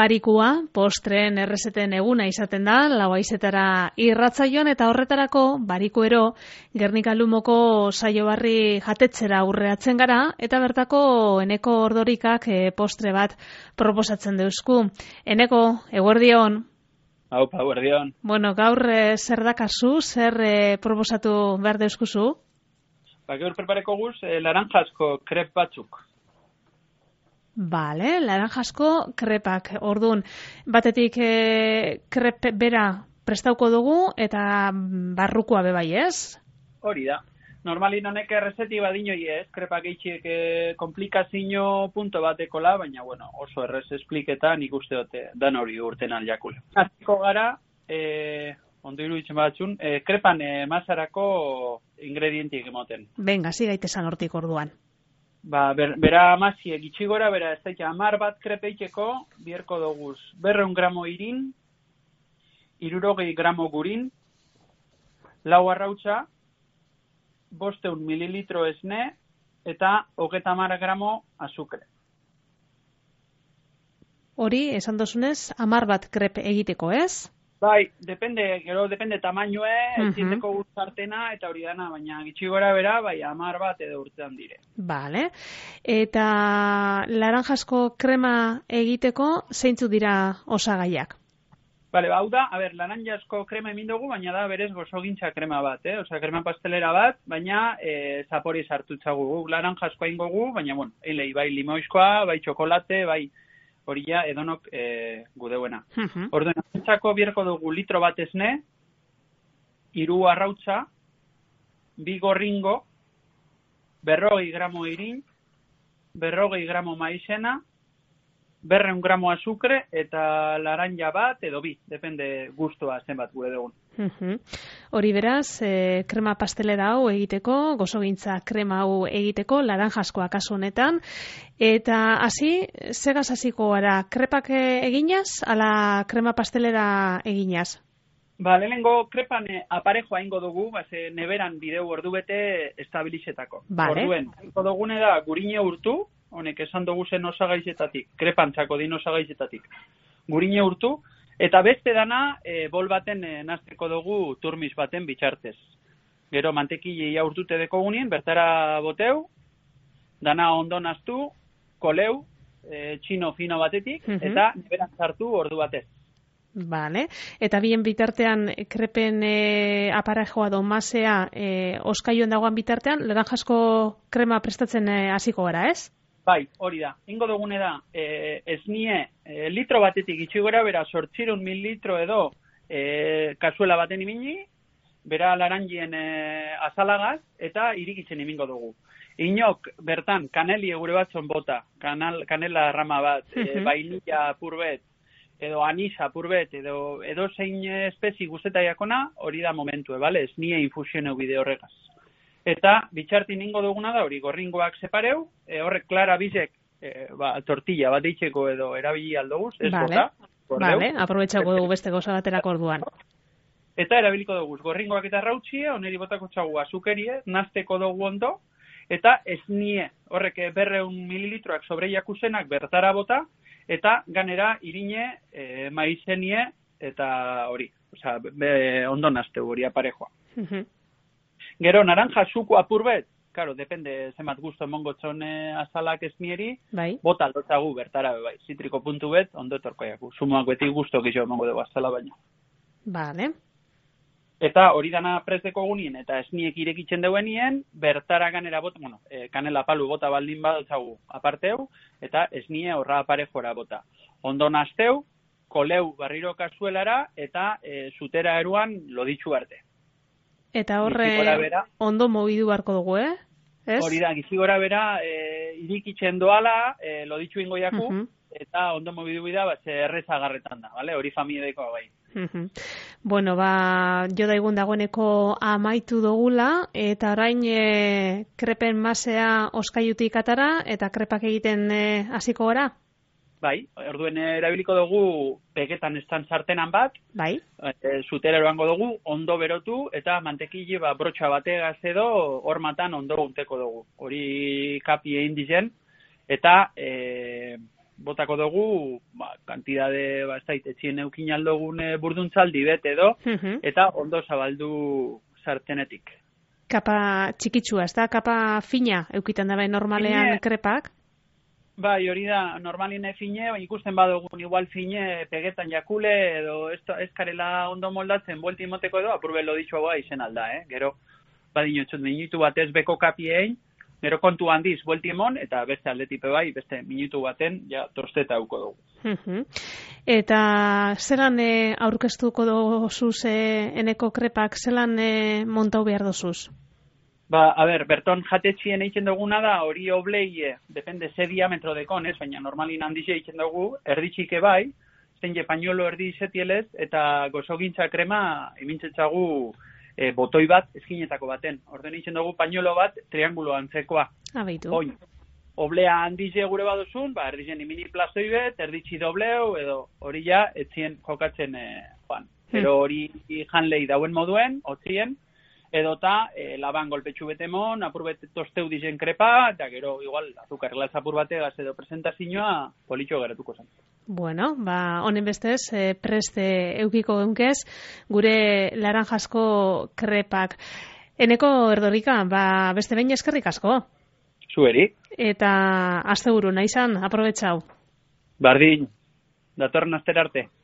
barikua, postren errezeten eguna izaten da, 4:00 irratsaioan eta horretarako barikuero Gernika Lumoko saiobarri jatetzera urreatzen gara eta bertako Eneko Ordorikak postre bat proposatzen deuzku. Eneko, eguerdion. Aupa, eguerdion. Bueno, gaur zer dakazu, zer proposatu behar deuzkuzu? Gaur prepareko guz, laranjasko krep batzuk. Bale, laranjasko krepak. Ordun, batetik krep bera prestauko dugu eta barrukoa bebai, ez? Hori da. Normalin honek errezeti badinoi ez, krepak eitxiek komplikazio punto batekola, baina bueno, oso errez espliketan nik uste dute dan hori urten aljakula. Azteko gara, ondo iruditzen batzun, krepan masarako ingredientiek emoten. Venga, zigaitesan hortik orduan. Bera amazie gitxigora, bera ez daitza 10 bat krepeiteko, bierko doguz 200 gramo irin, 60 gramo gurin, 4 arrautza, 500 mililitro esne, eta 30 gramo azukre. Hori, esan dozunez, 10 bat krep egiteko, ez? Bai, depende tamainoe, ezinteko guztartena, eta hori dana, baina gitxigora bera, bai, 10 bat edo urtean dire. Bale, eta laranjasko krema egiteko zeintzu dira osagaiak? Bale, hau da, laranjasko krema egin dugu, baina da berez gozogintza krema bat, Osea, krema pastelera bat, baina zapori sartutzagu. Laranjasko egin gogu, baina, bueno, bai limoizkoa, bai txokolate, bai hori ja edonok gudeuena. Orduan, antzako bierko dugu litro bat esne, 3 arrautza, 2 gorringo, 200 gramo irin, 200 gramo maizena, 200 gramo azukre eta laranja bat edo bi, depende gustoa zenbat gure dugun. Hori beraz, krema pastelera hau egiteko, gozogintza krema hau egiteko, laranjaskoa kasu honetan, eta hasi, segaz hasiko gara, krepak eginaz, ala krema pastelera eginaz? Lehenengo krepan aparejoa ingo dugu, neberan bideu ordu bete estabilizetako. Orduen, ingo dugune da gurine urtu, honek esan dugu zen osagaizetatik, krepantzako din osagaizetatik, gurine urtu, eta beste dana bol baten nazteko dugu turmis baten bitxartez. Gero mantekilea urtute deko gunien, bertara boteu, dana ondo naztu, koleu, txino fino batetik, eta neberan sartu ordu batez. Bale, eta bien bitartean krepen aparejoa do masea oskaioen dagoan bitartean, laranjasko krema prestatzen hasiko gara, ez? Bai, hori da. Ingo dugune da, esnie litro batetik itxigora, bera 800 mililitro edo kasuela baten ibili, bera laranjien azalagaz, eta irikitzen ibingo dugu. Inok, bertan, kaneli gure batzon bota, kanela rama bat, vainilla purbet, edo anisa purbet, edo zein espezi guztetaiakona, hori da momentue, bale? Esnie infusioneu bide horregaz. Eta bitxartin ingo duguna da hori gorringoak separeu, horrek klara bizek tortilla bat eitzeko edo erabili aldoguz, ez bota. Bale, aprobetxako dugu beste goza baterako orduan. Eta erabiliko dugu gorringoak eta rautxie, oneri botako txagu azukerie, nazteko dugu ondo, eta esnie, horrek 200 mililitroak sobreiakusenak bertara bota, eta ganera irine, maizenie, eta hori, ondo nazteu hori aparejoa. Gero, naranja zuko apurbet, karo, depende zenbat gusto emongo txone azalak esnieri, bota lotzagu bertara, bai, zitriko puntu bet, ondo etorkoiaku. Sumoak beti gusto gizio emongo dugu azala baina. Bale. Eta hori dana presdeko gunien, eta esniek irekitzen duenien, bertara ganera bota, kanela palu bota baldin badotzagu aparteu, eta esnie horra aparejora bota. Ondo nazteu, koleu barriro kasuelara, eta zutera eruan loditxu arte. Eta horre ondo mogidu barko dugu, Hori da, gizigora bera irikitzen doala, loditxu ingoiaku, eta ondo mogidu bida, errezagarretan da, hori familiadekoa bai. Bueno, jo daigun dagoeneko amaitu dugula, eta orain krepen masea oskaiutik atara, eta krepak egiten hasiko gara? Bai, orduen erabiliko dugu pegetan estan sartenan bat, zutera eroango dugu, ondo berotu, eta mantekili brotxa bategaz edo hormatan ondo unteko dugu. Hori kapi egin dizen, eta botako dugu, kantidade, ez dait, etxien eukin aldogun burduntzaldi bete edo, eta ondo zabaldu sartenetik. Kapa txikitsua, ez da? Kapa fina eukitan dabe normalean krepak? Bai, hori da, normaline fine, ikusten badugun igual fine pegetan jakule, edo eskarela ondo moldatzen, buelti moteko edo, apurbelo ditxoa izen alda, Gero, badinotxot, minutu batez beko kapiein, gero kontu handiz, buelti emon, eta beste aldetipe bai, beste minutu baten, ja, tosteta auko dugu. Eta zelan aurkeztuko dozuz eneko krepak, zelan montau behar dozuz? Berton jatetxien eitzen duguna da, hori oblei, depende ze diametro dekon, baina normalin handize eitzen dugu, erditxike bai, zen pañuelo erdi izetielez, eta gozogintza krema emintzetzagu botoi bat eskinetako baten. Orden eitzen dugu pañuelo bat triangulo antzekoa. Abeitu. Oblea handize gure baduzun, erdizen imini plastoi bet, erditxi dobleu, edo hori ja, etzien jokatzen joan. Pero hori janlei dauen moduen, otzien, edota laban golpetxu betemon, apurbet tosteu dizen krepa, eta gero igual azukar glas apur bategaz edo presentazioa politxo geratuko zen. Bueno, honen bestez, preste eukiko eunkez, gure laranjasko krepak. Eneko Erdorika, beste behin eskerrik asko. Zueri. Eta asteburu naizan, aprobetxau. Bardin, datorren astera arte.